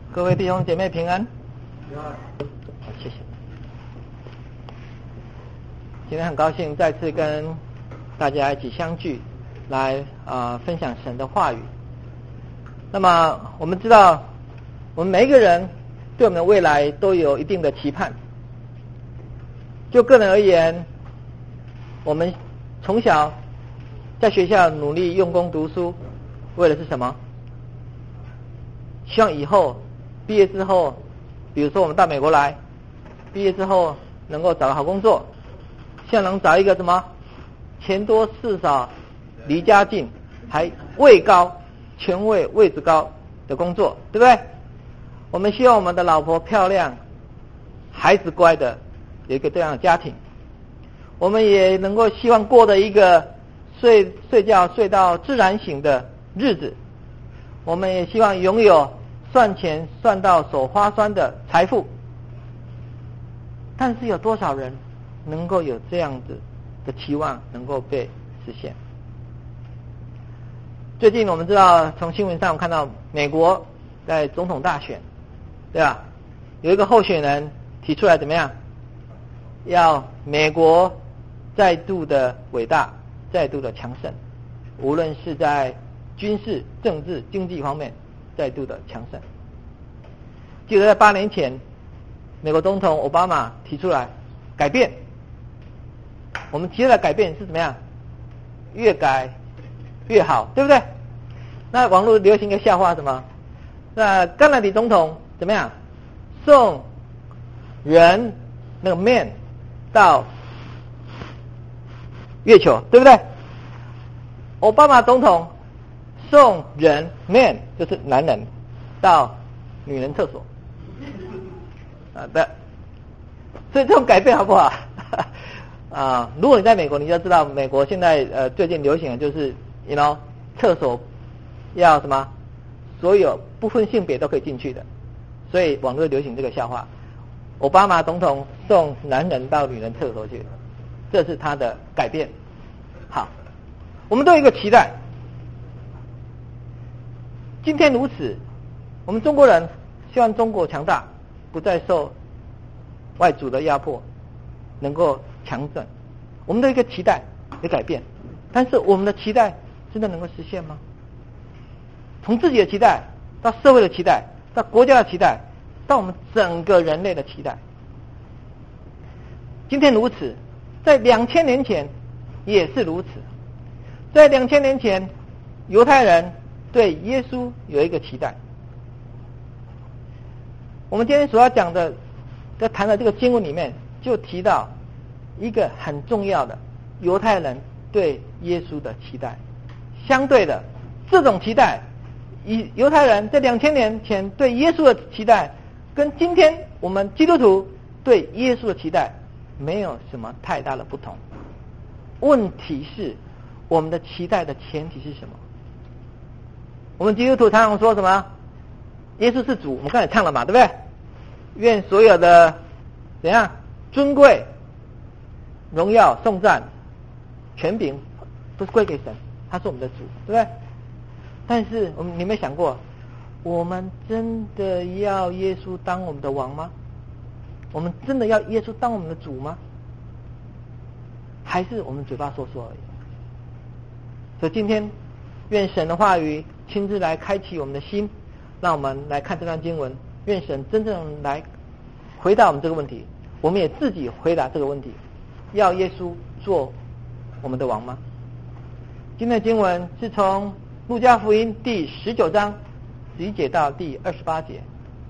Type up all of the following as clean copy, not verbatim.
各位弟兄姐妹平安。好，谢谢。今天很高兴再次跟大家一起相聚，来分享神的话语。那么我们知道，我们每一个人对我们的未来都有一定的期盼。就个人而言，我们从小在学校努力用功读书，为的是什么？希望以后毕业之后，比如说我们到美国来，毕业之后能够找个好工作，希望能找一个什么钱多事少、离家近、还位高、权位位置高的工作，对不对？我们希望我们的老婆漂亮，孩子乖的，有一个这样的家庭。我们也能够希望过的一个睡觉睡到自然醒的日子。我们也希望拥有算钱算到手花酸的财富。但是有多少人能够有这样子的期望能够被实现？最近我们知道，从新闻上看到美国在总统大选，对吧？有一个候选人提出来怎么样？要美国再度的伟大，再度的强盛，无论是在军事、政治、经济方面再度的强盛。记得在8年前，美国总统奥巴马提出来改变，我们提出来改变是怎么样？越改越好，对不对？那网络流行一个笑话什么？那甘乃迪总统怎么样？送人那个 man 到月球，对不对？奥巴马总统送人 man 就是男人到女人厕所的，所以这种改变好不好？如果你在美国，你就知道美国现在最近流行的就是厕所要什么，所有不分性别都可以进去的，所以网络流行这个笑话。奥巴马总统送男人到女人厕所去，这是他的改变。好，我们都有一个期待。今天如此，我们中国人希望中国强大，不再受外族的压迫，能够强盛。我们的一个期待的改变，但是我们的期待真的能够实现吗？从自己的期待到社会的期待，到国家的期待，到我们整个人类的期待。今天如此，在2000年前也是如此。在2000年前，犹太人对耶稣有一个期待。我们今天所要讲的，在谈的这个经文里面，就提到一个很重要的犹太人对耶稣的期待。相对的，这种期待，犹太人在2000年前对耶稣的期待，跟今天我们基督徒对耶稣的期待没有什么太大的不同。问题是，我们的期待的前提是什么？我们基督徒常常说什么？耶稣是主，我们刚才唱了嘛，对不对？愿所有的怎样尊贵、荣耀、颂赞、权柄都是归给神，他是我们的主，对不对？但是你有没有想过，我们真的要耶稣当我们的王吗？我们真的要耶稣当我们的主吗？还是我们嘴巴说说而已？所以今天愿神的话语亲自来开启我们的心，让我们来看这段经文，愿神真正来回答我们这个问题，我们也自己回答这个问题，要耶稣做我们的王吗？今天的经文是从路加福音第19章11节到第28节。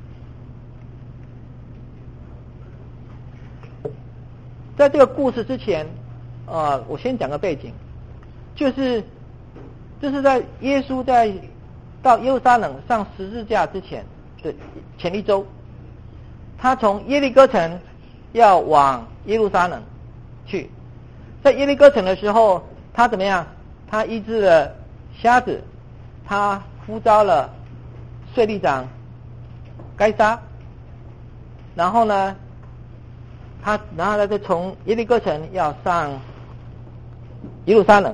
在这个故事之前，我先讲个背景，就是这是在耶稣在到耶路撒冷上十字架之前的前一周，他从耶利哥城要往耶路撒冷去。在耶利哥城的时候，他怎么样？他医治了瞎子，他呼召了税吏长该撒，然后呢，他再从耶利哥城要上耶路撒冷。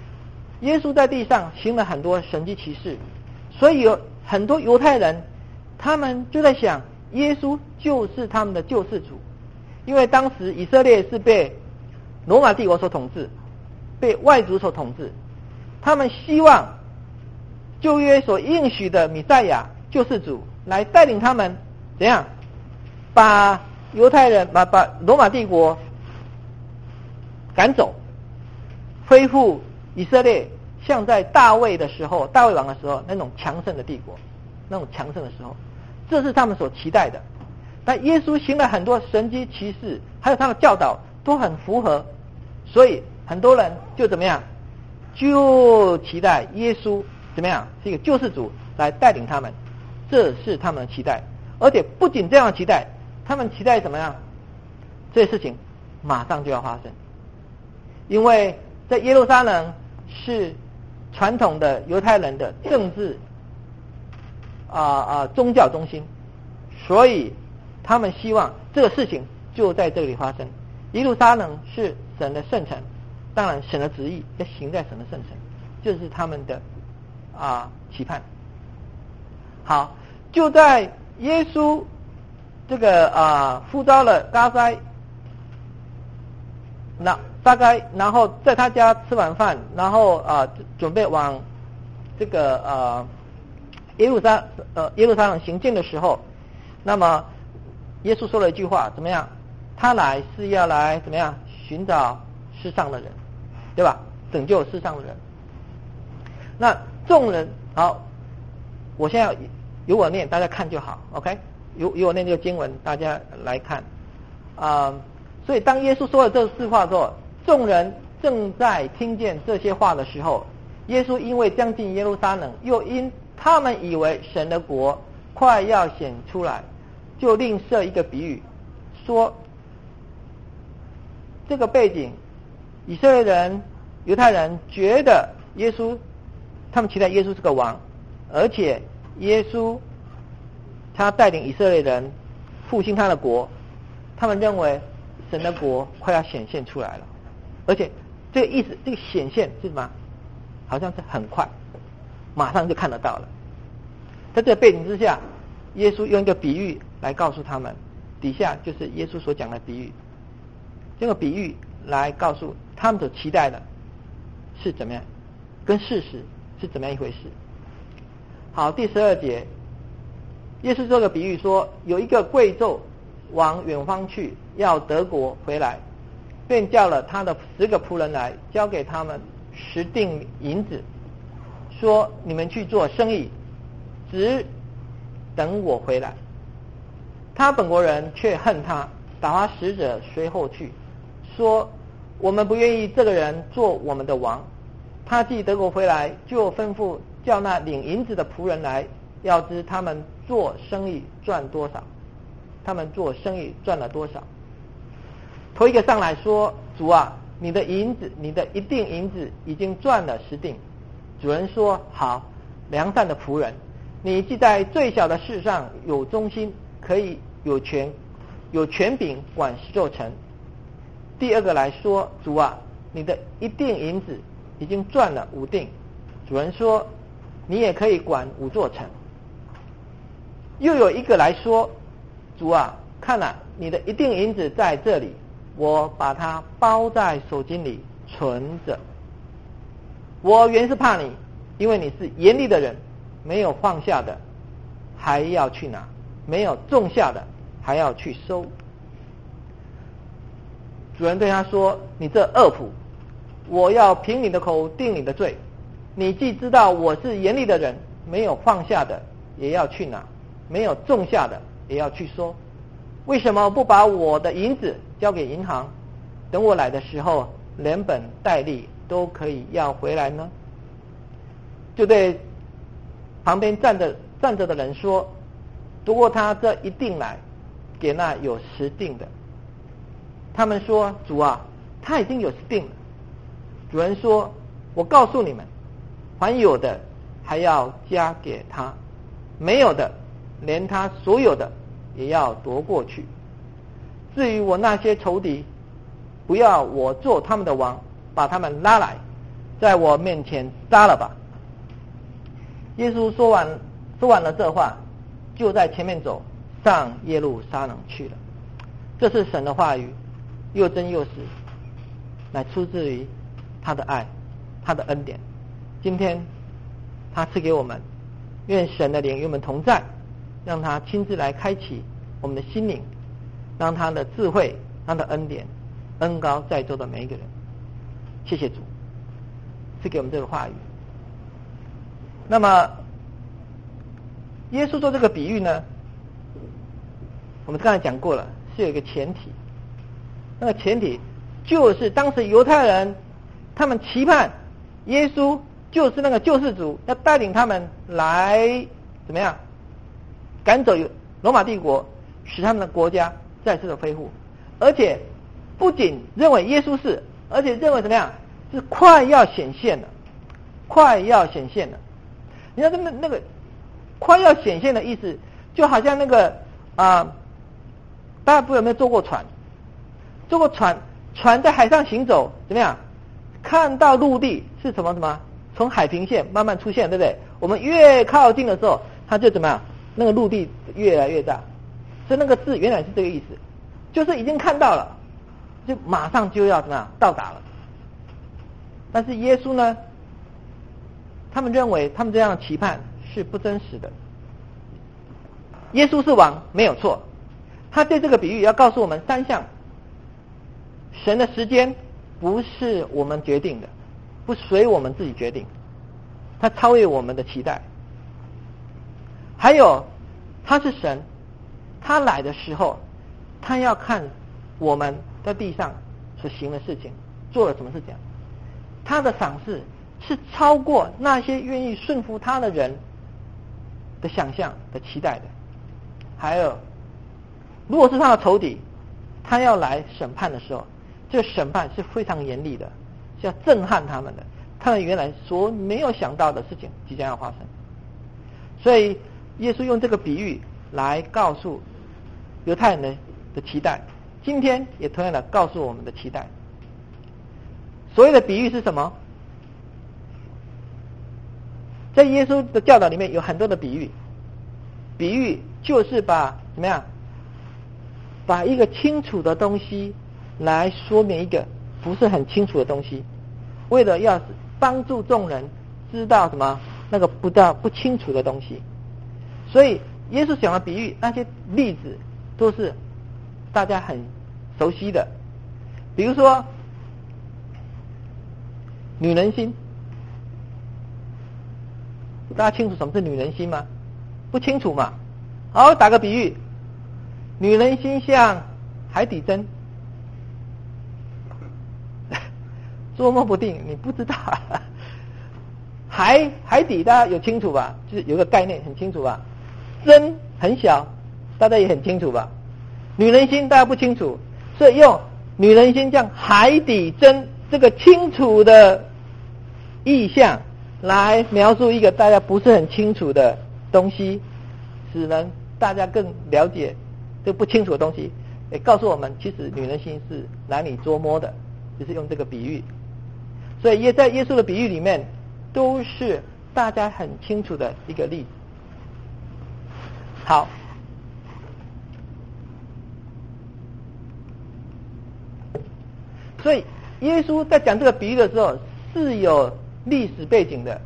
耶稣在地上行了很多神迹奇事，所以有很多犹太人他们就在想，耶稣就是他们的救世主，因为当时以色列是被罗马帝国所统治，被外族所统治，他们希望旧约所应许的弥赛亚救世主来带领他们怎样把犹太人把罗马帝国赶走，恢复以色列像在大卫王的时候那种强盛的帝国，那种强盛的时候，这是他们所期待的。但耶稣行了很多神迹奇事，还有他的教导都很符合，所以很多人就怎么样，就期待耶稣怎么样是一个救世主来带领他们，这是他们的期待。而且不仅这样的期待，他们期待怎么样，这些事情马上就要发生，因为在耶路撒冷是传统的犹太人的政治宗教中心，所以他们希望这个事情就在这里发生。耶路撒冷是神的圣城，当然神的旨意要行在神的圣城，这是他们的期盼。好，就在耶稣这个呼召了加塞，大概然后在他家吃完饭，然后准备往这个耶路撒冷行进的时候，那么耶稣说了一句话，怎么样？他来是要来怎么样寻找世上的人，对吧？拯救世上的人。那众人，好，我现在由我念，大家看就好 ，OK？ 由我念这个经文，大家来看所以当耶稣说了这四话之后，众人正在听见这些话的时候，耶稣因为将近耶路撒冷，又因他们以为神的国快要显出来，就另设一个比喻，说这个背景，以色列人、犹太人觉得耶稣，他们期待耶稣是个王，而且耶稣他带领以色列人复兴他的国，他们认为神的国快要显现出来了，而且这个意思，这个显现是什么？好像是很快，马上就看得到了。在这个背景之下，耶稣用一个比喻来告诉他们，底下就是耶稣所讲的比喻，这个比喻来告诉他们所期待的是怎么样，跟事实是怎么样一回事。好，第12节，耶稣这个比喻说，有一个贵胄往远方去，要得国回来，便叫了他的10个仆人来，交给他们10锭银子，说你们去做生意，只等我回来。他本国人却恨他，打发使者随后去，说我们不愿意这个人做我们的王。他既得国回来，就吩咐叫那领银子的仆人来，要知他们做生意赚多少。他们做生意赚了多少？头一个上来说，主啊，你的银子，你的1锭银子已经赚了10锭。主人说，好，良善的仆人，你既在最小的事上有忠心，可以有权柄管10座城。第二个来说，主啊，你的1锭银子已经赚了5锭。主人说，你也可以管5座城。又有一个来说，主啊，看啊，你的1锭银子在这里，我把它包在手巾里存着。我原是怕你，因为你是严厉的人，没有放下的还要去拿，没有种下的还要去收。主人对他说，你这恶仆，我要凭你的口定你的罪。你既知道我是严厉的人，没有放下的也要去拿，没有种下的也要去收，为什么不把我的银子交给银行，等我来的时候连本带利都可以要回来呢？就对旁边站着的人说，如果他这1锭来，给那有10锭的。他们说，主啊，他已经有10锭了。主人说，我告诉你们，还有的还要加给他，没有的连他所有的也要夺过去。至于我那些仇敌，不要我做他们的王，把他们拉来，在我面前杀了吧。耶稣说完了这话， 就在前面走，上耶路撒冷去了。这是神的话语，又真又实，乃出自于他的爱，他的恩典。今天他赐给我们，愿神的灵与我们同在，让他亲自来开启我们的心灵，让他的智慧，他的恩典恩膏在座的每一个人。谢谢主赐给我们这个话语。那么耶稣做这个比喻呢，我们刚才讲过了，是有一个前提，那个前提就是当时犹太人他们期盼耶稣就是那个救世主，要带领他们来怎么样赶走罗马帝国，使他们的国家再次的恢复，而且不仅认为耶稣是，而且认为怎么样是快要显现了，快要显现了。你看那个快要显现的意思，就好像那个大家不知道有没有坐过船？坐过船在海上行走，怎么样？看到陆地是什么？从海平线慢慢出现，对不对？我们越靠近的时候，它就怎么样？那个陆地越来越大。所以那个字原来是这个意思，就是已经看到了，就马上就要怎么样到达了。但是耶稣呢，他们认为他们这样的期盼是不真实的。耶稣是王没有错，他对这个比喻要告诉我们三项：神的时间不是我们决定的，不随我们自己决定，他超越我们的期待。还有他是神，他来的时候，他要看我们在地上所行的事情，做了什么事情，他的赏赐是超过那些愿意顺服他的人的想象的期待的。还有如果是他的仇敌，他要来审判的时候，这个审判是非常严厉的，是要震撼他们的，他们原来所没有想到的事情即将要发生。所以耶稣用这个比喻来告诉犹太人的期待，今天也同样的告诉我们的期待。所谓的比喻是什么？在耶稣的教导里面有很多的比喻，比喻就是把怎么样，把一个清楚的东西来说明一个不是很清楚的东西，为了要帮助众人知道什么那个不清楚的东西。所以耶稣讲的比喻，那些例子都是大家很熟悉的。比如说女人心，大家清楚什么是女人心吗？不清楚嘛。好，打个比喻，女人心像海底针，捉摸不定，你不知道海底大家有清楚吧？就是有个概念很清楚吧？针很小，大家也很清楚吧？女人心大家不清楚，所以用女人心像海底针这个清楚的意象来描述一个大家不是很清楚的东西，使人大家更了解这不清楚的东西，也告诉我们其实女人心是难以捉摸的，就是用这个比喻。所以在耶稣的比喻里面都是大家很清楚的一个例子。好，所以耶稣在讲这个比喻的时候是有历史背景的。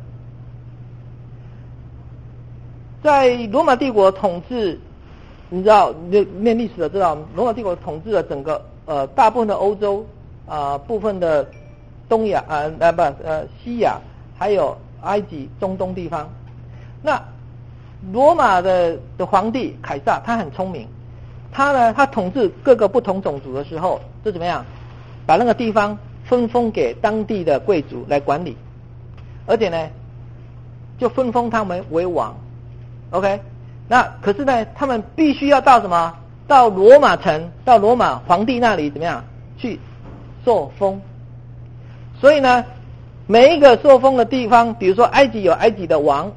在罗马帝国统治，你知道念历史的知道，罗马帝国统治了整个大部分的欧洲部分的东亚西亚，还有埃及中东地方。那罗马的皇帝凯撒他很聪明，他统治各个不同种族的时候就怎么样，把那个地方分封给当地的贵族来管理，而且呢就分封他们为王。OK， 那可是呢他们必须要到什么？到罗马城，到罗马皇帝那里怎么样去受封。所以呢每一个受封的地方，比如说埃及有埃及的王，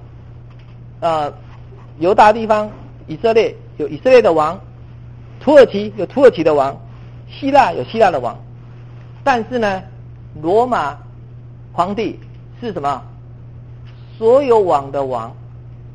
犹大地方以色列有以色列的王，土耳其有土耳其的王，希腊有希腊的王。但是呢罗马皇帝是什么？所有王的王，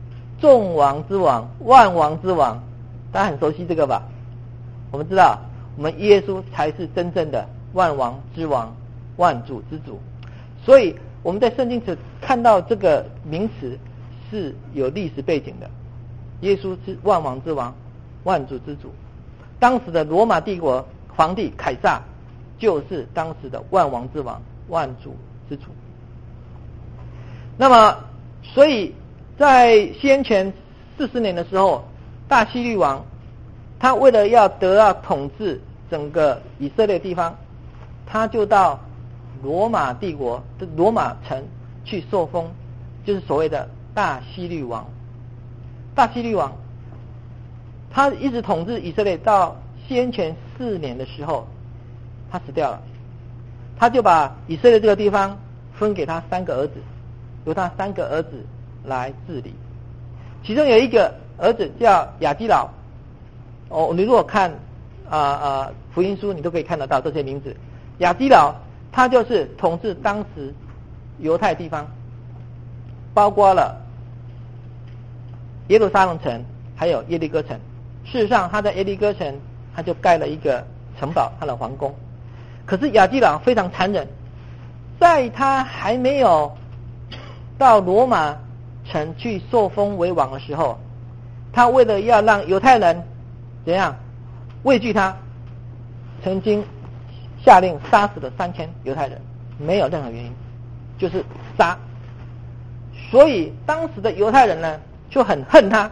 众王之王，万王之王，大家很熟悉这个吧？我们知道，我们耶稣才是真正的万王之王，万主之主。所以我们在圣经只看到这个名词是有历史背景的。耶稣是万王之王，万主之主。当时的罗马帝国皇帝凯撒就是当时的万王之王，万主之主。那么，所以在西元前40年的时候，大希律王他为了要得到统治整个以色列地方，他就到罗马帝国的罗马城去受封，就是所谓的大希律王。大希律王他一直统治以色列到西元前4年的时候，他死掉了。他就把以色列这个地方分给他3个儿子，由他3个儿子来治理。其中有一个儿子叫亚基老，你如果看福音书，你都可以看得到这些名字。亚基老他就是统治当时犹太地方，包括了耶路撒冷城还有耶利哥城。事实上他在耶利哥城他就盖了一个城堡，他的皇宫。可是亚基老非常残忍，在他还没有到罗马城去受封为王的时候，他为了要让犹太人怎样畏惧他，曾经下令杀死了3000犹太人，没有任何原因，就是杀。所以当时的犹太人呢就很恨他。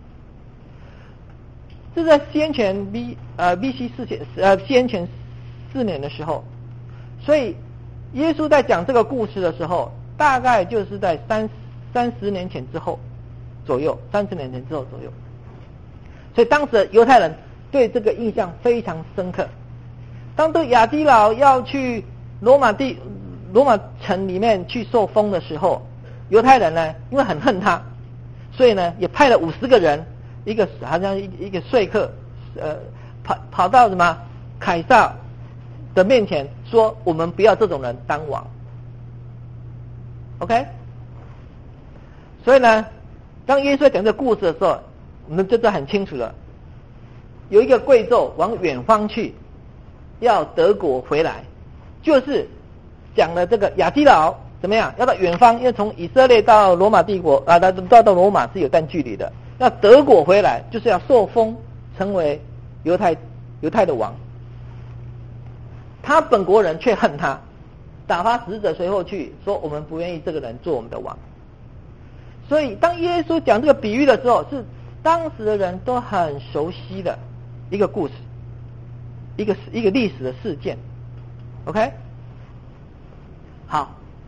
这是在西元前BC 西元前4年的时候，所以耶稣在讲这个故事的时候，大概就是在30年前之后左右，30年前之后左右。所以当时的犹太人对这个印象非常深刻。当这亚基老要去罗马城里面去受封的时候，犹太人呢因为很恨他，所以呢也派了50个人，好像一个说客，跑到什么凯撒的面前说，我们不要这种人当王。OK， 所以呢，当耶稣在讲这个故事的时候，我们就知道很清楚了。有一个贵胄往远方去，要得国回来，就是讲了这个亚基老怎么样，要到远方，因为从以色列到罗马帝国到罗马是有段距离的，要得国回来，就是要受封成为犹太的王。他本国人却恨他，打发使者随后去说，我们不愿意这个人做我们的王。所以当耶稣讲这个比喻的时候，是当时的人都很熟悉的一个故事，一个历史的事件。 OK， 好，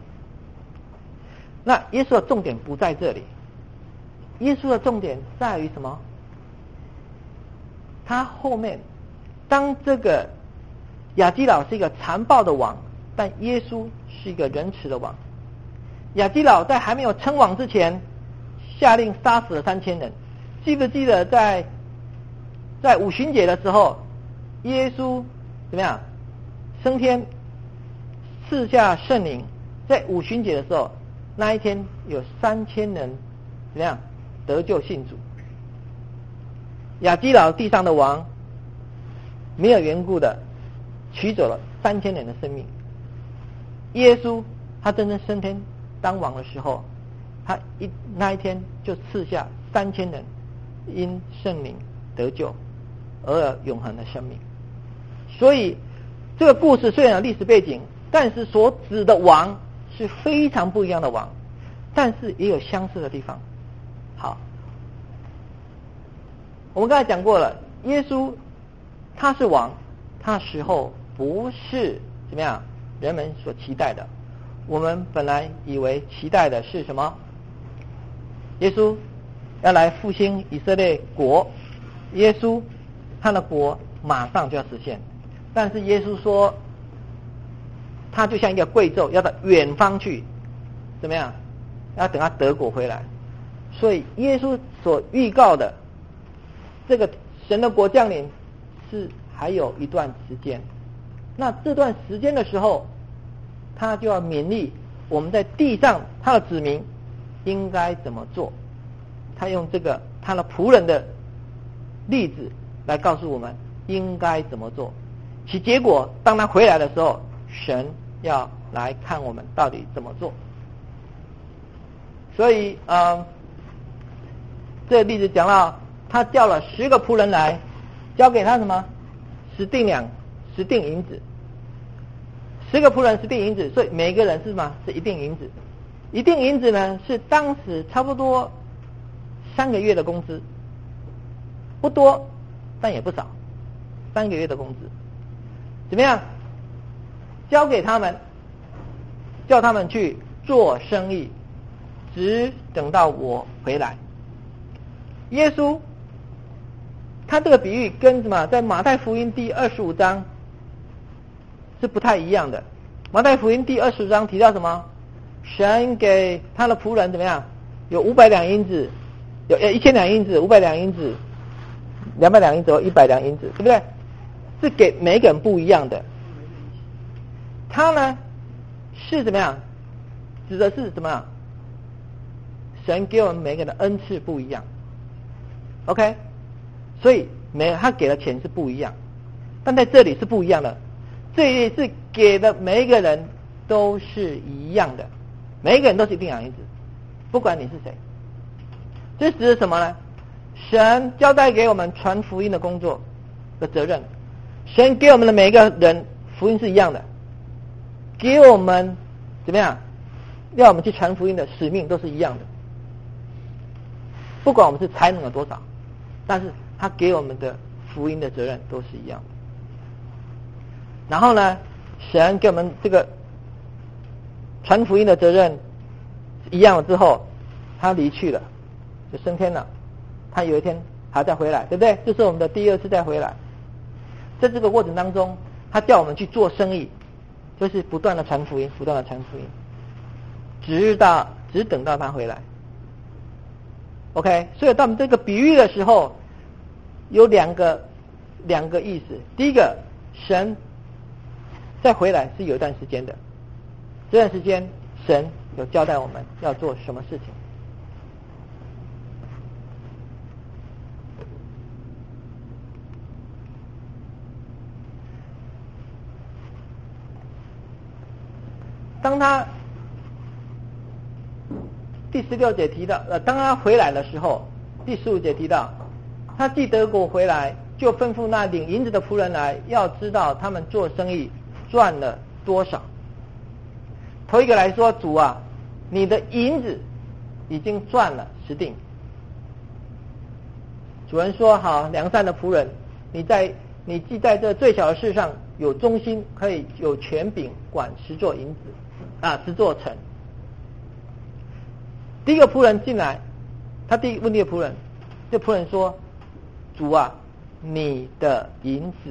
那耶稣的重点不在这里，耶稣的重点在于什么？他后面当这个亚基老是一个残暴的王，但耶稣是一个仁慈的王。亚基老在还没有称王之前，下令杀死了3000人。记不记得在五旬节的时候，耶稣怎么样升天，赐下圣灵？在五旬节的时候，那一天有3000人怎么样得救信主？亚基老地上的王没有缘故的取走了3000人的生命。耶稣他真正升天当王的时候，他那一天就赐下3000人因圣灵得救而有永恒的生命。所以这个故事虽然有历史背景，但是所指的王是非常不一样的王，但是也有相似的地方。好，我们刚才讲过了，耶稣他是王，他的时候不是怎么样人们所期待的。我们本来以为期待的是什么？耶稣要来复兴以色列国，耶稣他的国马上就要实现。但是耶稣说，他就像一个贵胄，要到远方去，怎么样？要等他得国回来。所以耶稣所预告的这个神的国降临是还有一段时间。那这段时间的时候，他就要勉励我们在地上他的子民应该怎么做。 他用这个他的仆人的例子来告诉我们应该怎么做。其结果，当他回来的时候，神要来看我们到底怎么做。所以这个例子讲到，他叫了10个仆人来，交给他什么10锭银子。10个仆人10锭银子，所以每个人是什么？是1锭银子。1锭银子呢，是当时差不多3个月的工资，不多，但也不少，3个月的工资。怎么样？交给他们，叫他们去做生意，只等到我回来。耶稣他这个比喻跟什么？在马太福音第25章是不太一样的。马太福音第20章提到什么？神给他的仆人怎么样？有500两银子，有1000两银子，500两银子，200两银子，100两银子，对不对？是给每个人不一样的。他呢是怎么样？指的是怎么样？神给我们每个人的恩赐不一样。OK， 所以他给的钱是不一样，但在这里是不一样的。这里是给的每一个人都是一样的，每一个人都是1锭银子，不管你是谁。这指的是什么呢？神交代给我们传福音的工作的责任，神给我们的每一个人福音是一样的，给我们怎么样？要我们去传福音的使命都是一样的，不管我们是才能有多少，但是他给我们的福音的责任都是一样的。然后呢，神给我们这个传福音的责任一样了之后，他离去了，就升天了。他有一天还再回来，对不对？这是我们的第2次再回来。在这个过程当中，他叫我们去做生意，就是不断的传福音，不断的传福音，只等到他回来。OK， 所以到我们这个比喻的时候，有两个意思。第一个，神再回来是有一段时间的，这段时间神有交代我们要做什么事情。当他第16节提到，当他回来的时候，第15节提到，他既得国回来，就吩咐那领银子的仆人来，要知道他们做生意赚了多少。头一个来说，主啊，你的银子已经赚了10锭。主人说，好，良善的仆人，你既在这最小的事上有忠心，可以有权柄管10座银子，10座城。第一个仆人进来，他问第一个仆人，这仆人说，主啊，你的银子。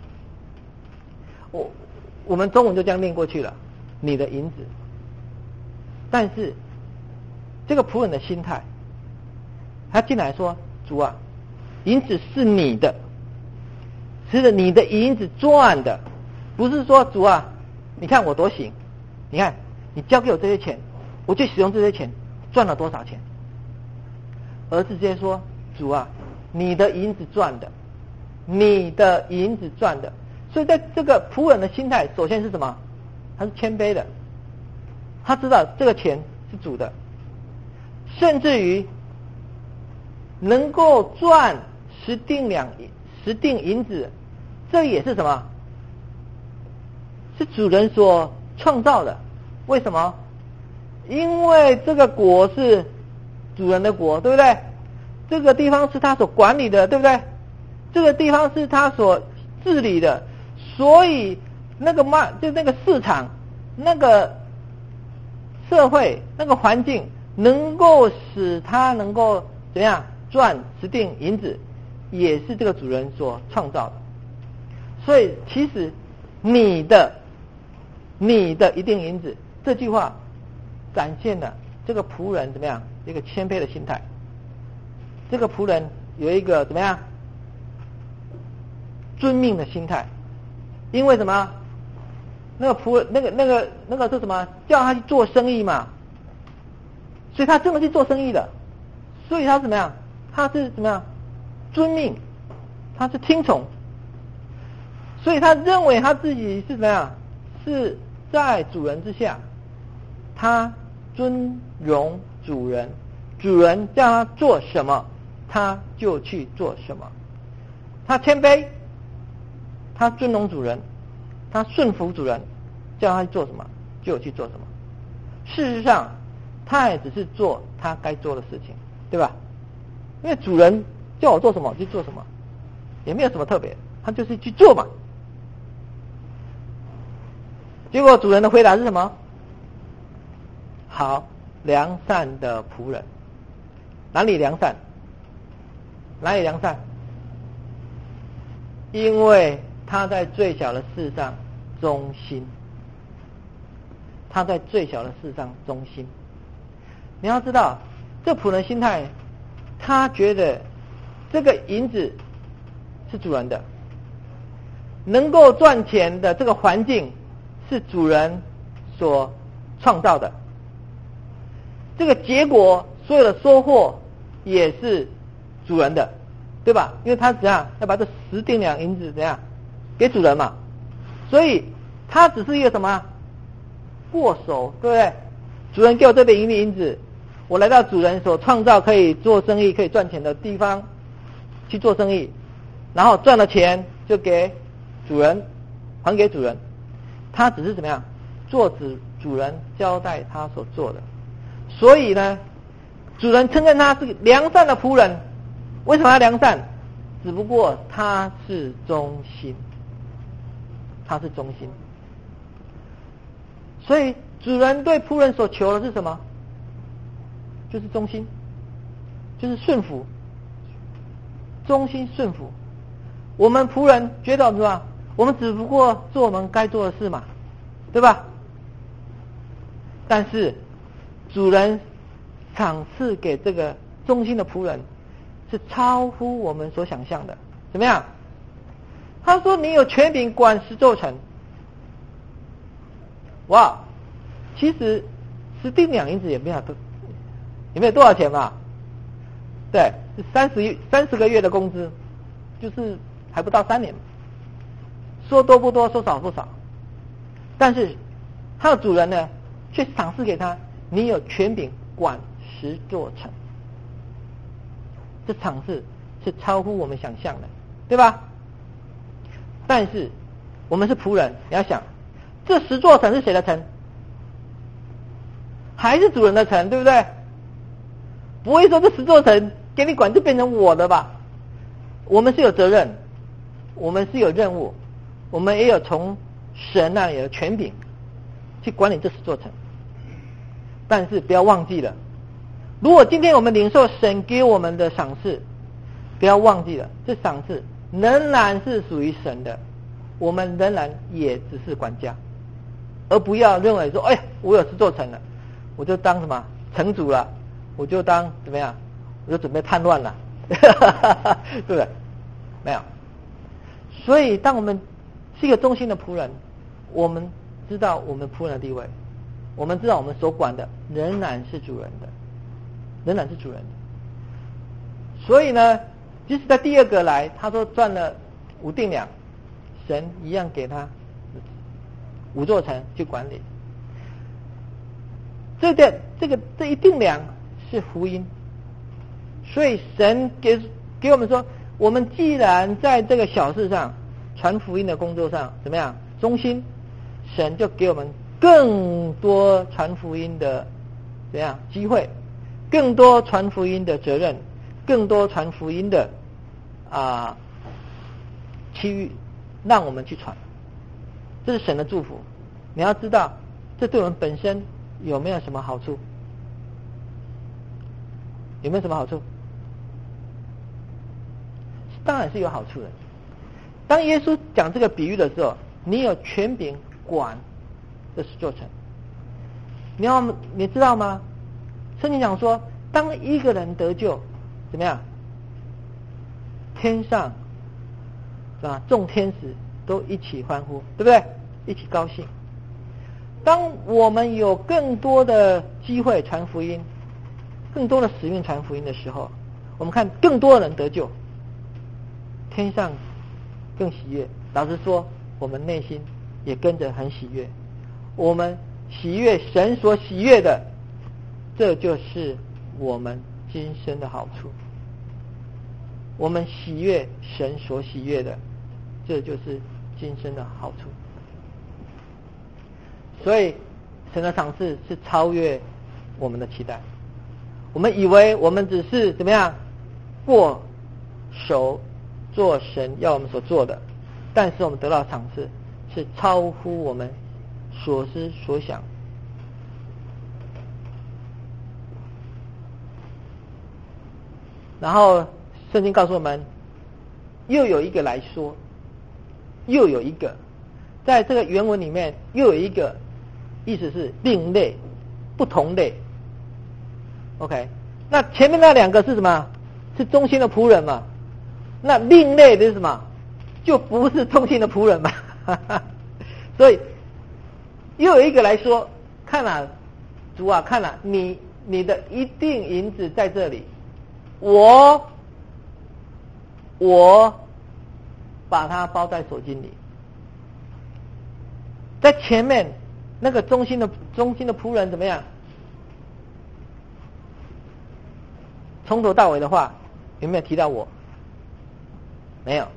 我们中文就这样念过去了，你的银子。但是这个仆人的心态，他进来说，主啊，银子是你的，是你的银子赚的，不是说主啊，你看我多行，你看你交给我这些钱，我就使用这些钱，赚了多少钱，而是直接说，主啊，你的银子赚的，你的银子赚的。所以在这个仆人的心态，首先是什么？他是谦卑的，他知道这个钱是主的，甚至于能够赚10锭银子，这也是什么？是主人所创造的。为什么？因为这个国是主人的国，对不对？这个地方是他所管理的，对不对？这个地方是他所治理的，所以那个市场、那个社会、那个环境，能够使他能够怎样赚10锭银子，也是这个主人所创造的。所以其实你的1锭银子这句话展现了这个仆人怎么样一个谦卑的心态。这个仆人有一个怎么样遵命的心态，因为什么？那个仆人那个是什么？叫他去做生意嘛，所以他真的去做生意的， 所以他怎么样？他是怎么样？遵命，他是听从，所以他认为他自己是怎么样？是在主人之下，他尊荣主人，主人叫他做什么，他就去做什么。他谦卑，他尊荣主人，他顺服主人，叫他去做什么就去做什么。事实上，他也只是做他该做的事情，对吧？因为主人叫我做什么就做什么，也没有什么特别，他就是去做嘛。结果主人的回答是什么？好，良善的仆人。哪里良善？哪里良善？因为他在最小的事上忠心。他在最小的事上忠心。你要知道，这仆人心态，他觉得这个银子是主人的，能够赚钱的这个环境是主人所创造的，这个结果所有的收获也是主人的，对吧？因为他怎样要把这10定两银子怎样给主人嘛，所以他只是一个什么过手，对不对？主人给我这笔银子，我来到主人所创造可以做生意可以赚钱的地方去做生意，然后赚了钱就给主人，还给主人。他只是怎么样做主人交代他所做的，所以呢，主人称赞他是良善的仆人。为什么要良善？只不过他是忠心，他是忠心。所以主人对仆人所求的是什么？就是忠心，就是顺服，忠心顺服。我们仆人觉得什么？我们只不过做我们该做的事嘛，对吧？但是主人赏赐给这个忠心的仆人是超乎我们所想象的。怎么样？他说你有权柄管10座城。哇，其实10定两银子也没有多少钱嘛，对，是30个月的工资，就是还不到3年，说多不多，说少不少。但是他的主人呢，却赏赐给他，你有权柄管10座城。这赏赐是超乎我们想象的，对吧？但是我们是仆人，你要想，这10座城是谁的城？还是主人的城，对不对？不会说这10座城给你管就变成我的吧？我们是有责任，我们是有任务，我们也有从神那里的权柄去管理这10座城。但是不要忘记了，如果今天我们领受神给我们的赏赐，不要忘记了，这赏赐仍然是属于神的，我们仍然也只是管家，而不要认为说，哎，我有10座城了，我就当什么城主了，我就当怎么样，我就准备叛乱了，对不对？没有。所以当我们是一个忠心的仆人，我们知道我们仆人的地位，我们知道我们所管的仍然是主人的，仍然是主人的。所以呢，即使在第2个来，他说赚了5定两，神一样给他5座城去管理。这1定两是福音，所以神给我们说，我们既然在这个小事上传福音的工作上怎么样忠心，神就给我们更多传福音的怎样机会，更多传福音的责任，更多传福音的区域，让我们去传。这是神的祝福。你要知道，这对我们本身有没有什么好处？有没有什么好处？当然是有好处的。当耶稣讲这个比喻的时候，你有权柄管这10座城。你知道吗？圣经讲说，当一个人得救，怎么样？天上是吧？众天使都一起欢呼，对不对？一起高兴。当我们有更多的机会传福音， 更多的使命传福音的时候，我们看更多人得救，天上更喜悦。老实说，我们内心也跟着很喜悦。我们喜悦神所喜悦的，这就是我们今生的好处。我们喜悦神所喜悦的，这就是今生的好处。所以神的赏赐是超越我们的期待。我们以为我们只是怎么样过手做神要我们所做的，但是我们得到赏赐是超乎我们所思所想。然后圣经告诉我们，又有一个来说，又有一个，在这个原文里面又有一个意思是另类、不同类。OK， 那前面那两个是什么？是忠心的仆人嘛？那另类的是什么？就不是忠心的仆人嘛。所以又有一个来说，看了主啊，看了你的一锭银子在这里，我把它包在手巾里。在前面那个忠心的仆人怎么样？从头到尾的话有没有提到我？没有。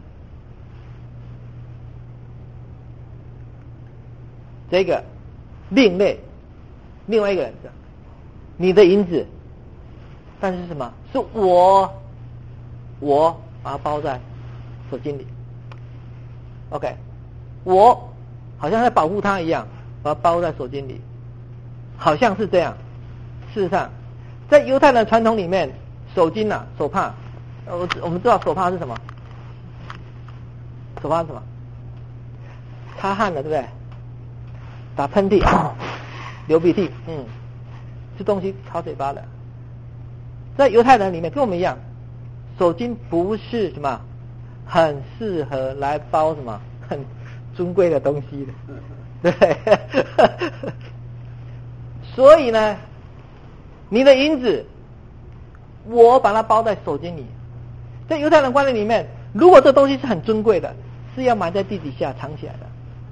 这个另类，另外一个人的，你的银子，但是什么？是我把它包在手巾里。OK， 我好像在保护他一样，把它包在手巾里，好像是这样。事实上，在犹太人传统里面，手巾啊，手帕，我们知道手帕是什么？手帕是什么？擦汗了，对不对？打喷嚏，流鼻涕，这东西擦嘴巴的。在犹太人里面跟我们一样，手巾不是什么很适合来包什么很尊贵的东西的，对不对？所以呢，你的银子，我把它包在手巾里。在犹太人观念里面，如果这东西是很尊贵的，是要埋在地底下藏起来的，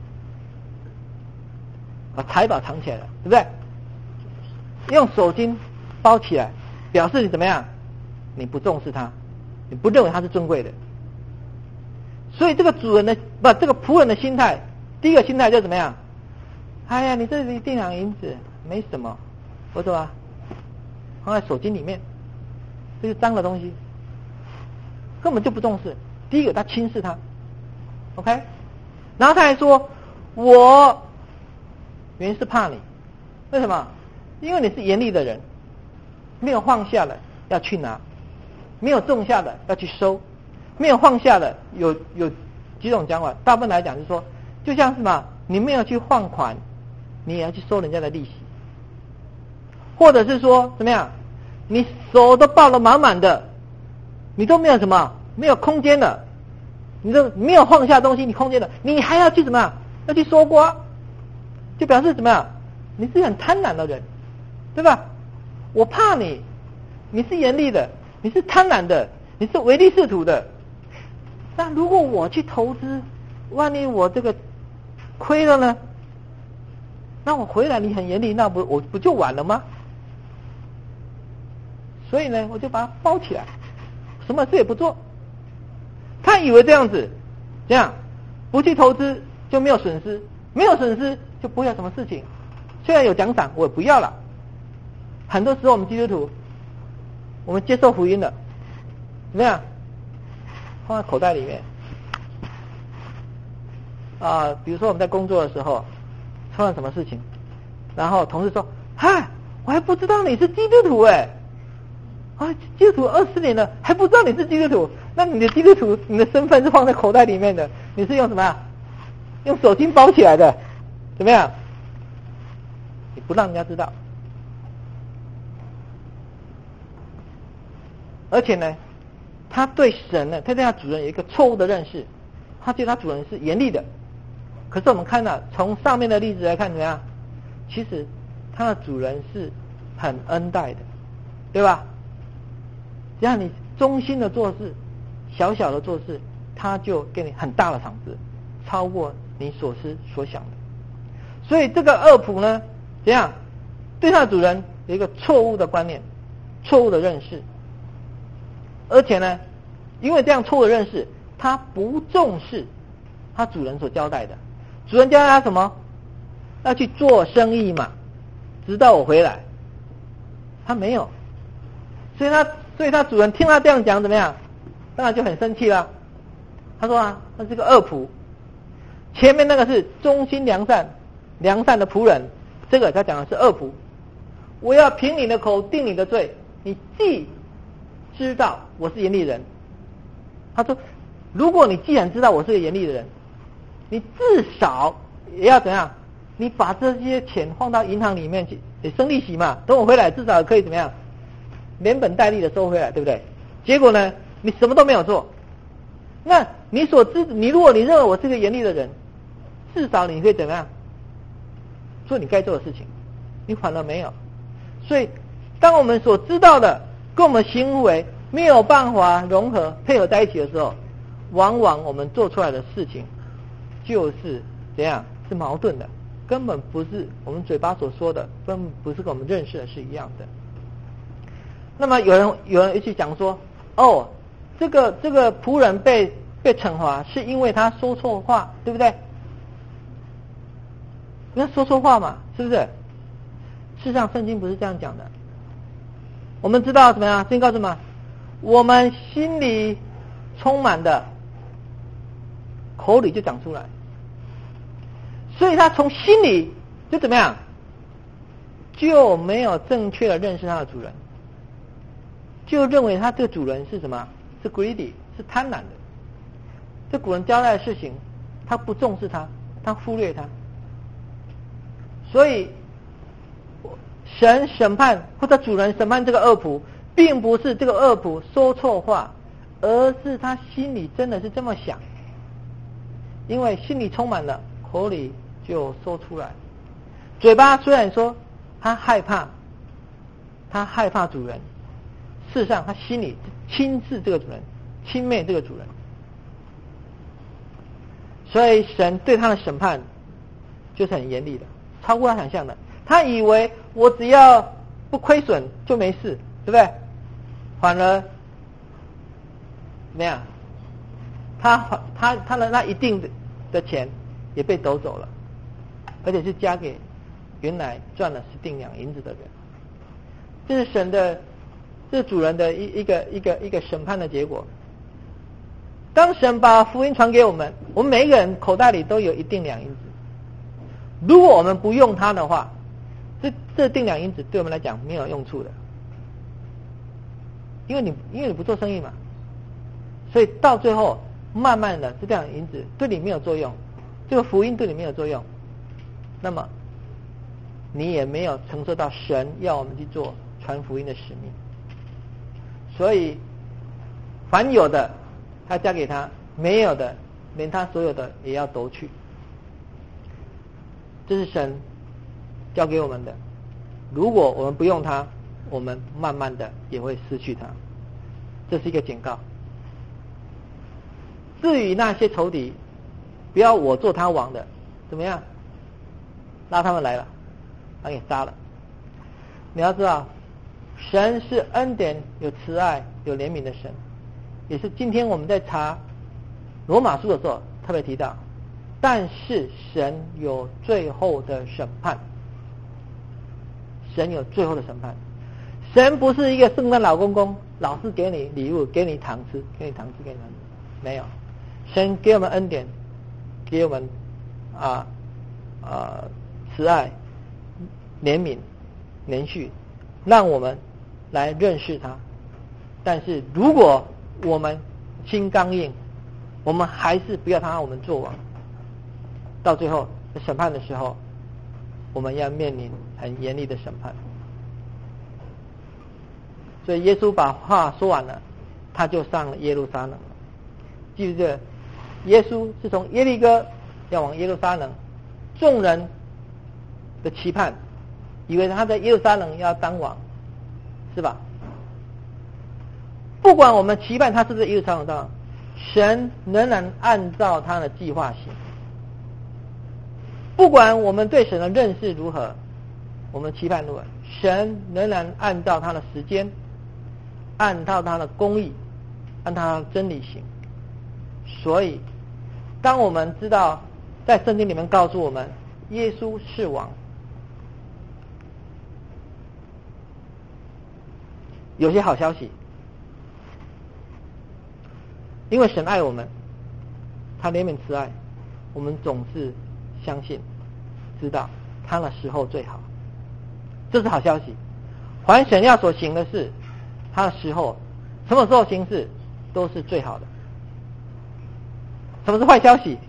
把财宝藏起来的，对不对？用手巾包起来，表示你怎么样？你不重视它，你不认为它是尊贵的。所以这个主人的这个仆人的心态，第一个心态就怎么样？哎呀，你这里1两银子没什么，我怎么放在手巾里面？这是脏的东西，根本就不重视。第一个他轻视他 ，OK， 然后他还说，我原因是怕你，为什么？因为你是严厉的人，没有放下的要去拿，没有种下的要去收，没有放下的有几种讲法，大部分来讲就是说，就像是什么，你没有去放款，你也要去收人家的利息，或者是说怎么样，你手都抱得满满的，你都没有什么，没有空间了，你都没有放下东西，你空间了，你还要去什么？要去搜刮，就表示怎么样？你是很贪婪的人，对吧？我怕你，你是严厉的，你是贪婪的，你是唯利是图的。那如果我去投资，万一我这个亏了呢？那我回来你很严厉，那我不就完了吗？所以呢，我就把它包起来，什么事也不做。他以为这样子，这样不去投资就没有损失，没有损失就不会有什么事情。虽然有奖赏，我也不要了。很多时候我们基督徒，我们接受福音了，怎么样？放在口袋里面。比如说我们在工作的时候，出了什么事情，然后同事说：“嗨，我还不知道你是基督徒哎。”基督徒20年了，还不知道你是基督徒？那你的基督徒，你的身份是放在口袋里面的，你是用什么啊？用手巾包起来的，怎么样？你不让人家知道，而且呢，他对神呢，他对他主人有一个错误的认识，他觉得他主人是严厉的。可是我们看到从上面的例子来看，怎么样？其实他的主人是很恩待的。 对吧？只要你忠心的做事，小小的做事，他就给你很大的赏赐，超过你所思所想的。所以这个恶仆呢，怎样对他的主人有一个错误的观念，错误的认识，而且呢，因为这样错误的认识，他不重视他主人所交代的。主人交代他什么？要去做生意嘛，直到我回来。他没有，所以他主人听他这样讲怎么样？当然就很生气了。他说啊，他是个恶仆，前面那个是忠心良善的仆人，这个他讲的是恶仆。我要凭你的口定你的罪，你既知道我是严厉人。他说，如果你既然知道我是个严厉的人，你至少也要怎样？你把这些钱放到银行里面去，得生利息嘛。等我回来，至少可以怎么样？连本带利的收回来，对不对？结果呢，你什么都没有做。那你如果你认为我是个严厉的人，至少你可以怎么样？做你该做的事情。你反而没有。所以，当我们所知道的跟我们行为没有办法融合配合在一起的时候，往往我们做出来的事情就是怎样？是矛盾的，根本不是我们嘴巴所说的，根本不是跟我们认识的是一样的。那么有人一起讲说，哦，这个仆人被惩罚是因为他说错话，对不对？那说错话嘛，是不是？事实上，圣经不是这样讲的。我们知道怎么样？圣经告诉我们，我们心里充满的，口里就讲出来。所以他从心里就怎么样？就没有正确的认识他的主人，就认为他这个主人是什么？是 greedy， 是贪婪的。这主人交代的事情，他不重视他，他忽略他。所以神审判或者主人审判这个恶仆，并不是这个恶仆说错话，而是他心里真的是这么想。因为心里充满了，口里就说出来。嘴巴虽然说他害怕主人，事实上他心里轻视这个主人，轻蔑这个主人。所以神对他的审判就是很严厉的，超过他想象的。他以为我只要不亏损就没事，对不对？反而怎么样？他的那一定的钱也被夺走了，而且是加给原来赚了10锭2银子的人。这是神的，这是主人的一个审判的结果。当神把福音传给我们，我们每一个人口袋里都有1锭2银子。如果我们不用它的话，这锭2银子对我们来讲没有用处的，因为你不做生意嘛，所以到最后慢慢的这2银子对你没有作用，这个福音对你没有作用，那么你也没有承受到神要我们去做传福音的使命。所以凡有的他加给他，没有的连他所有的也要夺去。这是神交给我们的，如果我们不用它，我们慢慢的也会失去它。这是一个警告。至于那些仇敌，不要我做他王的，怎么样？拉他们来了，把你杀了。你要知道，神是恩典、有慈爱、有怜悯的神，也是今天我们在查罗马书的时候特别提到。但是神有最后的审判，神有最后的审判。神不是一个圣诞老公公，老是给你礼物，给你糖吃，没有。神给我们恩典，给我们慈爱、怜悯、连续，让我们来认识他。但是如果我们心刚硬，我们还是不要他让我们做王，到最后审判的时候，我们要面临很严厉的审判。所以耶稣把话说完了，他就上了耶路撒冷了。记不记得耶稣是从耶利哥要往耶路撒冷，众人的期盼以为他在耶路撒冷要当王，是吧？ 管我们期盼他是不是一日常有到，神仍然按照他的计划行。不管我们对神的认识如何，我们期盼如何，神仍然按照他的时间，按照他的公义，按照他的真理行。所以当我们知道在圣经里面告诉我们耶稣是王，有些好消息，因为神爱我们，他怜悯慈爱，我们总是相信知道他的时候最好，这是好消息。凡神要所行的事，他的时候什么时候行事都是最好的。什么是坏消息？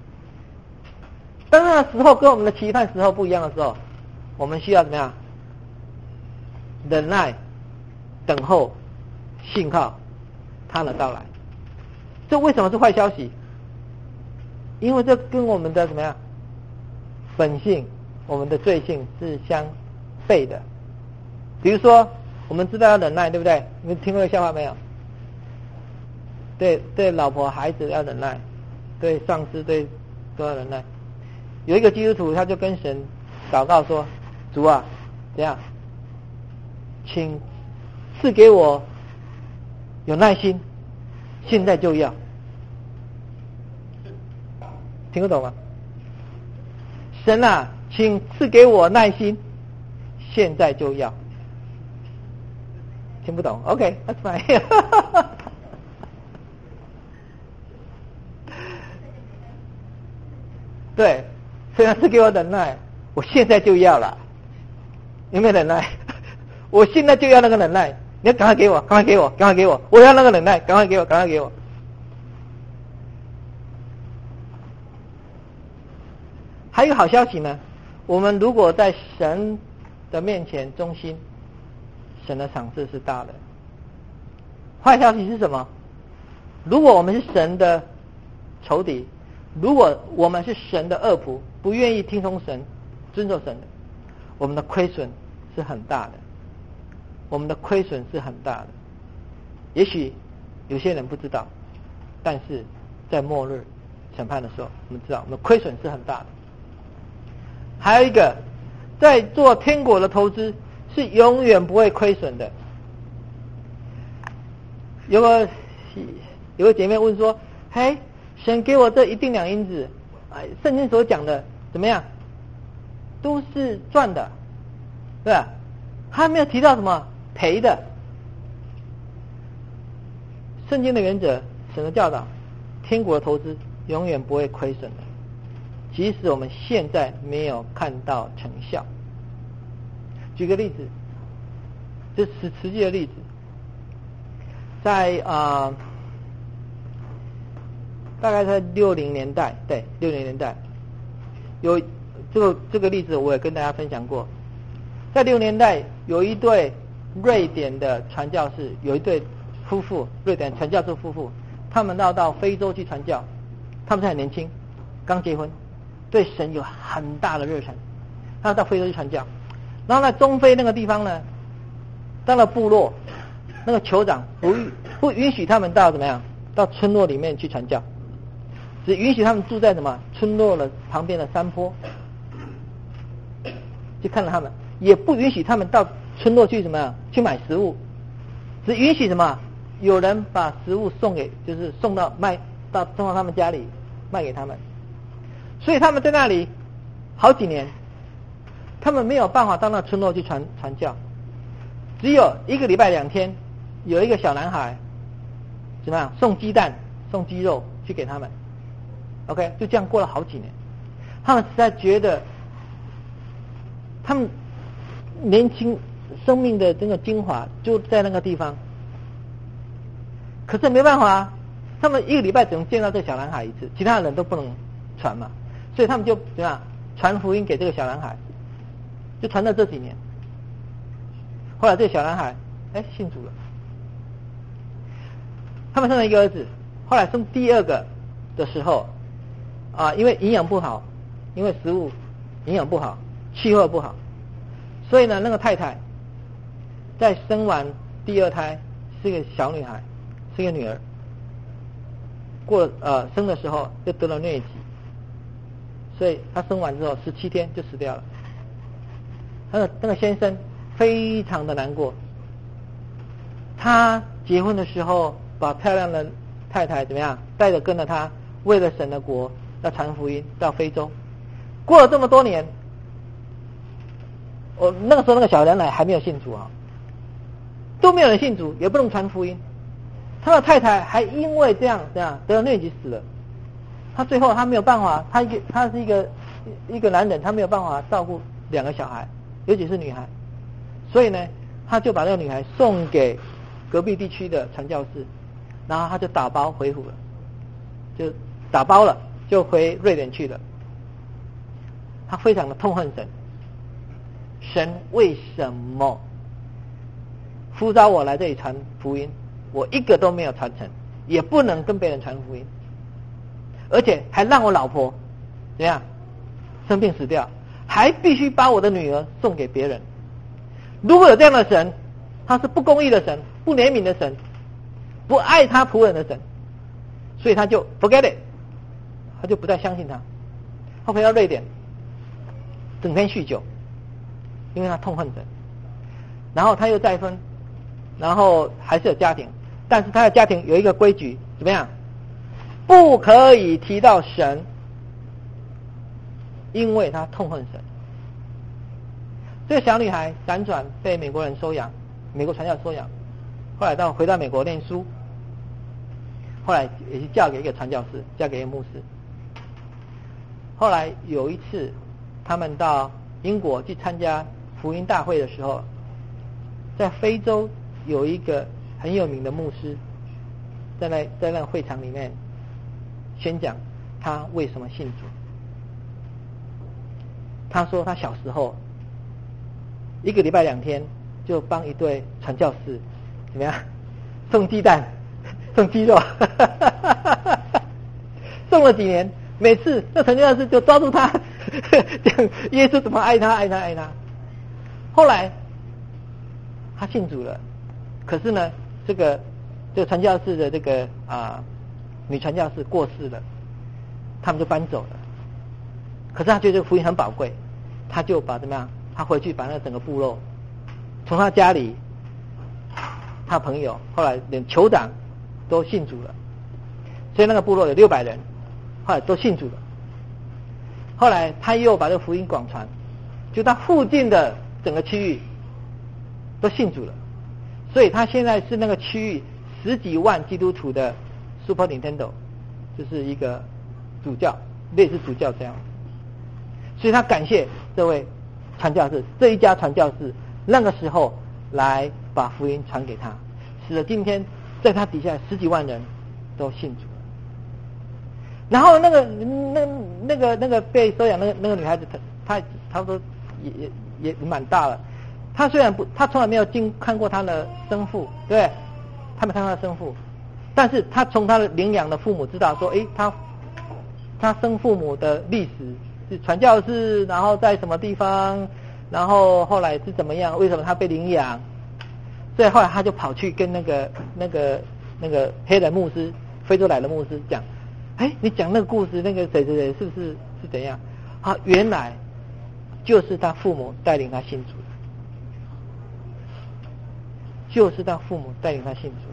当那个时候跟我们的期盼时候不一样的时候，我们需要怎么样？忍耐等候信靠他的到来。这为什么是坏消息？因为这跟我们的怎么样本性，我们的罪性是相悖的。比如说我们知道要忍耐，对不对？你们听过这个笑话没有？对老婆孩子要忍耐，对上司对都要忍耐。有一个基督徒他就跟神祷告说，主啊，怎样请赐给我有耐心，现在就要。听得懂吗？神啊，请赐给我耐心，现在就要。听不懂 ？OK， that's fine 。对，虽然是给我忍耐，我现在就要了。有没有忍耐？我现在就要那个忍耐，你要赶快给我，赶快给我，赶快给我！我要那个忍耐，赶快给我，赶快给我！还有好消息呢，我们如果在神的面前忠心，神的赏赐是大的。坏消息是什么？如果我们是神的仇敌，如果我们是神的恶仆，不愿意听从神、遵守神的，我们的亏损是很大的。我们的亏损是很大的。也许有些人不知道，但是在末日审判的时候，我们知道我们的亏损是很大的。还有一个，在做天国的投资是永远不会亏损的。有个姐妹问说，嘿，神给我这1锭2银子，圣经所讲的怎么样？都是赚的，对吧？他没有提到什么赔的。圣经的原则，神的教导，天国的投资永远不会亏损的，即使我们现在没有看到成效。举个例子，这是实际的例子，在大概在60年代，对，60年代有这个例子，我也跟大家分享过。在60年代，有一对瑞典的传教士，有一对夫妇，瑞典传教士夫妇，他们要到非洲去传教，他们很年轻，刚结婚，对神有很大的热忱，他要到非洲去传教。然后在中非那个地方呢，到了部落，那个酋长不允许他们到怎么样，到村落里面去传教，只允许他们住在什么村落的旁边的山坡，去看着他们，也不允许他们到村落去什么样去买食物，只允许什么有人把食物就是送到他们家里卖给他们。所以他们在那里好几年，他们没有办法到那村落去传教，只有1个礼拜2天，有一个小男孩怎么样送鸡蛋送鸡肉去给他们。 OK， 就这样过了好几年，他们实在觉得他们年轻生命的这个精华就在那个地方，可是没办法，他们1个礼拜只能见到这个小男孩一次，其他的人都不能传嘛，所以他们就怎么样传福音给这个小男孩，就传到这几年。后来这个小男孩信主了，他们生了一个儿子，后来生第2个的时候因为营养不好，因为食物营养不好，气候不好，所以呢那个太太在生完第2胎是个小女孩， 生一个女儿，生的时候就得了疟疾，所以她生完之后17天就死掉了。那个先生非常的难过，他结婚的时候把漂亮的太太怎么样带着跟着他，为了神的国要传福音到非洲。过了这么多年，那个时候那个小男孩还没有信主啊，都没有人信主，也不能传福音。他的太太还因为这样得了疟疾死了。他最后他没有办法，他是一个男人，他没有办法照顾2个小孩，尤其是女孩，所以呢，他就把那个女孩送给隔壁地区的传教士，然后他就打包回府了，就打包了，就回瑞典去了。他非常的痛恨神，神为什么呼召我来这里传福音？我一个都没有传承，也不能跟别人传福音，而且还让我老婆怎样生病死掉，还必须把我的女儿送给别人。如果有这样的神，他是不公义的神，不怜悯的神，不爱他仆人的神，所以他就 forget it， 他就不再相信他。他回到瑞典，整天酗酒，因为他痛恨神。然后他又再婚，然后还是有家庭，但是他的家庭有一个规矩，怎么样？不可以提到神，因为他痛恨神。这个小女孩辗转被美国人收养，美国传教收养，后来回到美国念书，后来也是嫁给一个传教士，嫁给一个牧师。后来有一次他们到英国去参加福音大会的时候，在非洲有一个很有名的牧师在那个会场里面宣讲他为什么信主。他说他小时候1个礼拜2天就帮一对传教士怎么样送鸡蛋送鸡肉送了几年，每次那传教士就抓住他讲耶稣怎么爱他。后来他信主了，可是呢这个传教士的这个女传教士过世了，他们就搬走了。可是他觉得这个福音很宝贵，他就把怎么样，他回去把那整个部落，从他家里，他朋友，后来连酋长都信主了，所以那个部落有600人，后来都信主了。后来他又把这个福音广传，就他附近的整个区域都信主了，所以他现在是那个区域10几万基督徒的 Super Nintendo， 就是一个主教，类似主教这样。所以他感谢这位传教士，这一家传教士那个时候来把福音传给他，使得今天在他底下10几万人都信主。然后那个被收养那个女孩子，她差不多也蛮大了。她虽然她从来没有看过她的生父，对，她没看过她的生父，但是她从她的领养的父母知道说，她生父母的历史是传教士，然后在什么地方，然后后来是怎么样，为什么她被领养，所以后来她就跑去跟那个黑人牧师，非洲来的牧师讲，你讲那个故事，那个谁是不是怎样？原来就是他父母带领他信主，就是他父母带领他信主。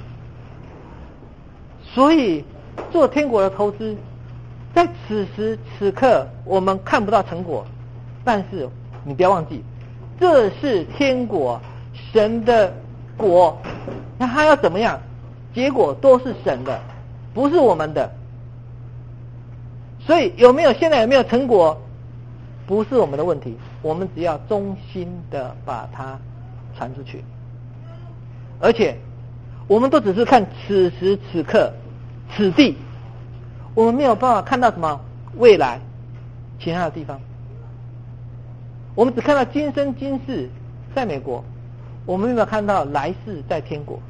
所以做天国的投资，在此时此刻我们看不到成果，但是你不要忘记，这是天国神的国，那他要怎么样，结果都是神的，不是我们的。所以现在有没有成果，不是我们的问题，我们只要忠心的把它传出去。而且我们都只是看此时此刻此地，我们没有办法看到什么未来其他的地方，我们只看到今生今世在美国，我们没有看到来世在天国。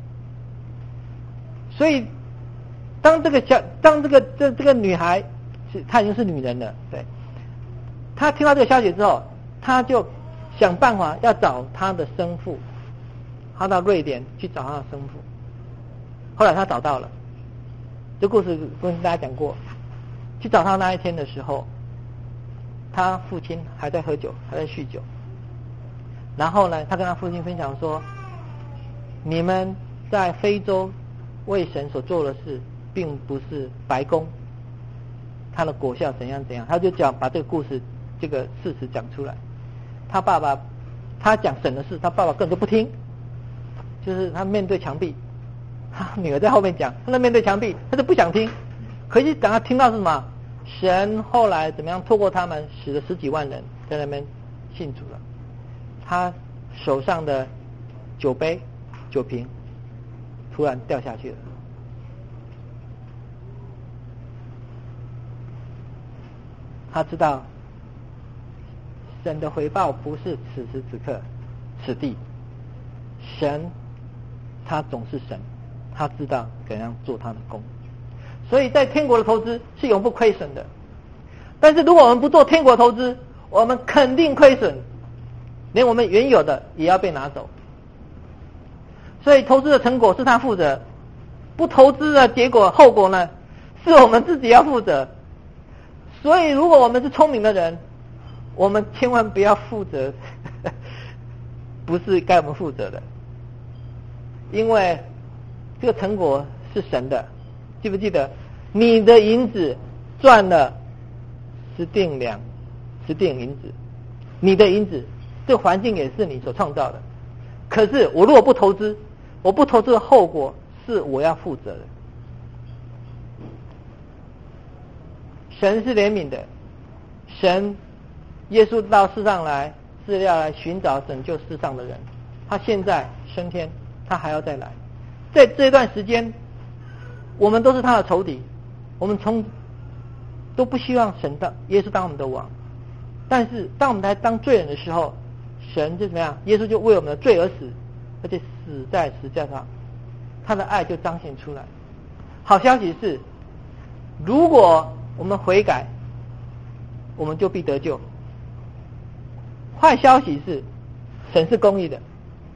所以当这个女孩，她已经是女人了，对，她听到这个消息之后，她就想办法要找她的生父，她到瑞典去找她的生父。 后来他找到了，这故事跟大家讲过。去找他那一天的时候，他父亲还在喝酒，还在酗酒。然后呢，他跟他父亲分享说，你们在非洲为神所做的事并不是白工，他的果效怎样怎样。他就把这个故事这个事实讲出来。他爸爸他讲神的事，他爸爸根本就不听，就是他面对墙壁，他女儿在后面讲，他面对墙壁，他就不想听。可是等他听到是什么，神后来怎么样透过他们使了10几万人在那边信主了。他手上的酒瓶突然掉下去了。他知道神的回报不是此时此刻此地，神他总是神，他知道怎样做他的工。所以在天国的投资是永不亏损的。但是如果我们不做天国投资，我们肯定亏损，连我们原有的也要被拿走。所以投资的成果是他负责，不投资的结果后果呢，是我们自己要负责。所以如果我们是聪明的人，我们千万不要负责不是该我们负责的，因为这个成果是神的。记不记得你的银子赚了10锭银子，你的银子，这个环境也是你所创造的。可是我如果不投资，我不投资的后果是我要负责的。神是怜悯的，神耶稣到世上来是要来寻找拯救世上的人，他现在升天，他还要再来。在这段时间我们都是他的仇敌，我们都不希望耶稣当我们的王。但是当我们来当罪人的时候，神就怎么样？耶稣就为我们的罪而死，而且死在十字架上，他的爱就彰显出来。好消息是，如果我们悔改，我们就必得救。坏消息是，神是公义的，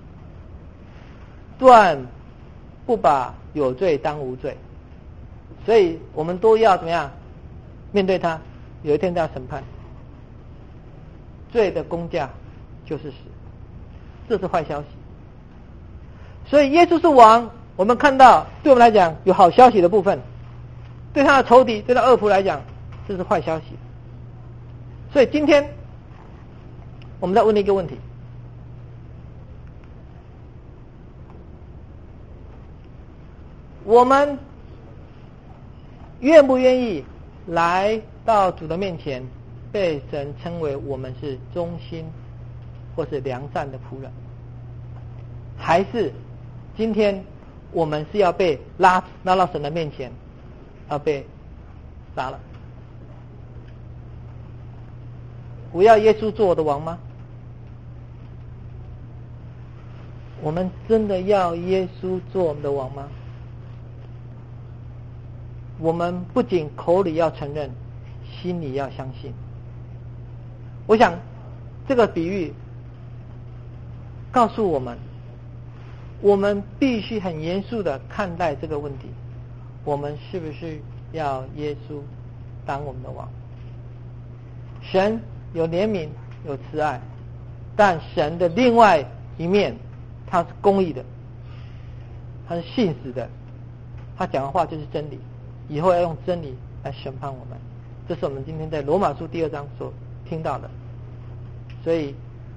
断不把有罪当无罪，所以我们都要怎么样面对他？有一天他要审判，罪的工价就是死，这是坏消息。所以耶稣是王，我们看到对我们来讲有好消息的部分，对他的仇敌，对他恶仆来讲，这是坏消息。所以今天我们再问你一个问题：我们愿不愿意来到主的面前，被神称为我们是忠心或是良善的仆人？还是今天我们是要被拉到神的面前，而被杀了？我要耶稣做我的王吗？我们真的要耶稣做我们的王吗？我们不仅口里要承认，心里要相信。我想这个比喻告诉我们，我们必须很严肃的看待这个问题，我们是不是要耶稣当我们的王？神有怜悯有慈爱，但神的另外一面，他是公义的，他是信实的，他讲的话就是真理，以后要用真理来审判我们。这是我们今天在罗马书2章所听到的。所以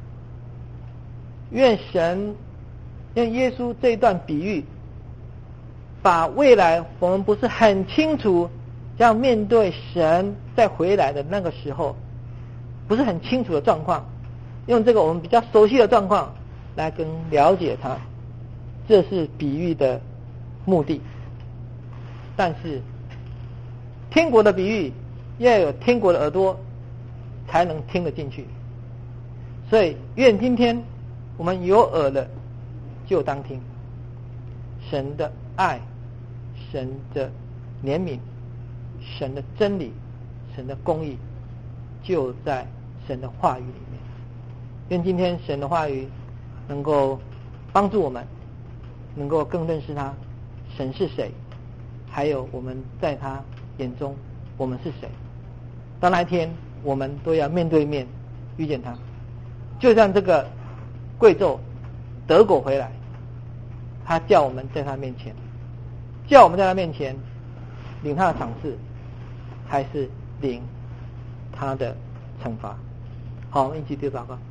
愿神用耶稣这一段比喻，把未来我们不是很清楚要面对神再回来的那个时候不是很清楚的状况，用这个我们比较熟悉的状况来了解它，这是比喻的目的。但是天国的比喻要有天国的耳朵才能听得进去，所以愿今天我们有耳的就当听。神的爱，神的怜悯，神的真理，神的公义就在神的话语里面。愿今天神的话语能够帮助我们，能够更认识他， 神是谁，还有我们在他眼中我们是谁。到那一天我们都要面对面遇见他，就像这个贵胄得果回来，他叫我们在他面前，叫我们在他面前领他的赏赐，还是领他的惩罚。好，我们一起对祷告。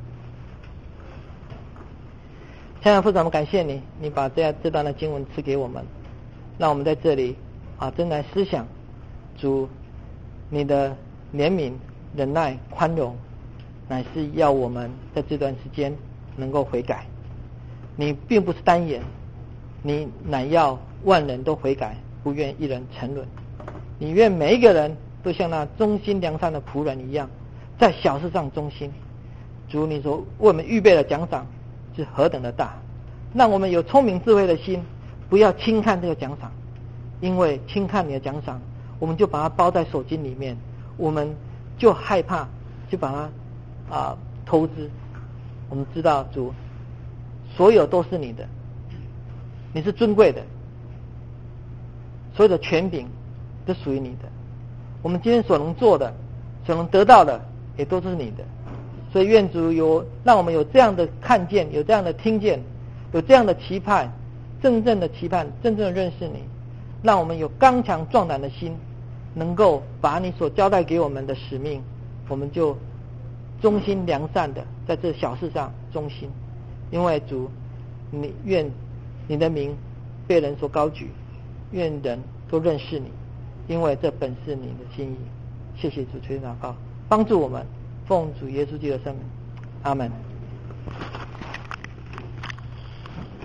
亲爱的父神，我们感谢你，你把这段的经文赐给我们，让我们在这里真来思想主你的怜悯、忍耐、宽容，乃是要我们在这段时间能够悔改。你并不是单言，你乃要万人都悔改，不愿一人沉沦。你愿每一个人都像那忠心良善的仆人一样，在小事上忠心。主，你所为我们预备的奖赏是何等的大，让我们有聪明智慧的心，不要轻看这个奖赏，因为轻看你的奖赏，我们就把它包在手巾里面，我们就害怕就把它偷之。我们知道主所有都是你的，你是尊贵的，所有的权柄都属于你的，我们今天所能做的所能得到的也都是你的。所以愿主让我们有这样的看见，有这样的听见，有这样的期盼，真正的期盼，真正的认识你，让我们有刚强壮胆的心，能够把你所交代给我们的使命，我们就忠心良善的在这小事上忠心。因为主，你愿你的名被人所高举，愿人都认识你，因为这本是你的心意。谢谢主垂听祷告，帮助我们，奉主耶稣基督的圣名，阿们。